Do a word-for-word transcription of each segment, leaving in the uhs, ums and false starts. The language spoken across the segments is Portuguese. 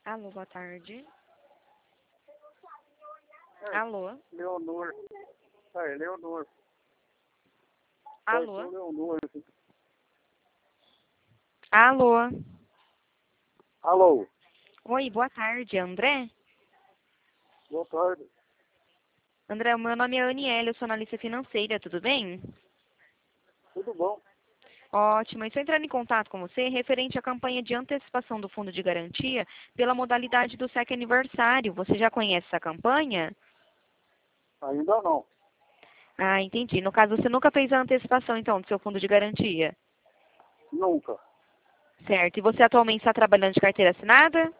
Alô, boa tarde. É, Alô? Leonor. É, Leonor. Alô? É, sou Leonor. Alô? Alô, Oi, boa tarde, André? boa tarde. André, o meu nome é Aniele, eu sou analista financeira, tudo bem? Tudo bom? Ótimo, estou entrando em contato com você referente à campanha de antecipação do fundo de garantia pela modalidade do S E C aniversário. Você já conhece essa campanha? Ainda não. Ah, entendi. No caso, você nunca fez a antecipação, então, do seu fundo de garantia? Nunca. Certo. E você atualmente está trabalhando de carteira assinada?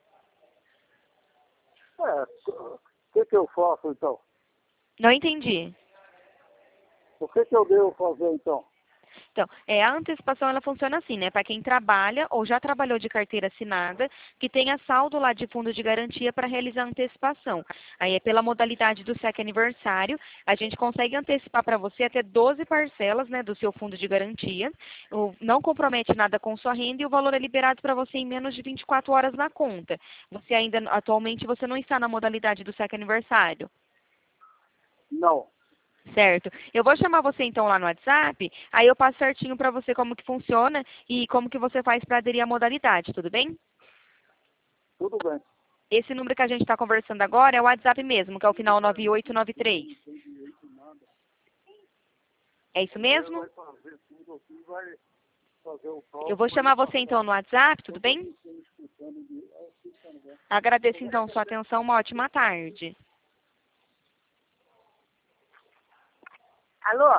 É, o que que eu faço então? Não entendi. O que que eu devo fazer então? Então, é, a antecipação ela funciona assim, né? Para quem trabalha ou já trabalhou de carteira assinada, que tenha saldo lá de fundo de garantia para realizar a antecipação. Aí é pela modalidade do S E C aniversário, a gente consegue antecipar para você até doze parcelas, né, do seu fundo de garantia. O- não compromete nada com sua renda e o valor é liberado para você em menos de vinte e quatro horas na conta. Você ainda, atualmente, você não está na modalidade do S E C aniversário? Não. Certo. Eu vou chamar você então lá no WhatsApp, aí eu passo certinho para você como que funciona e como que você faz para aderir à modalidade, tudo bem? Tudo bem. Esse número que a gente está conversando agora é o WhatsApp mesmo, que é o final nove oito nove três. É isso Você mesmo? vai fazer tudo aqui, vai fazer o Eu vou próximo aí chamar você passar. então no WhatsApp, tudo Eu tô bem? escutando, escutando de... ah, escutando, né? Agradeço então sua atenção, uma ótima tarde. Alô?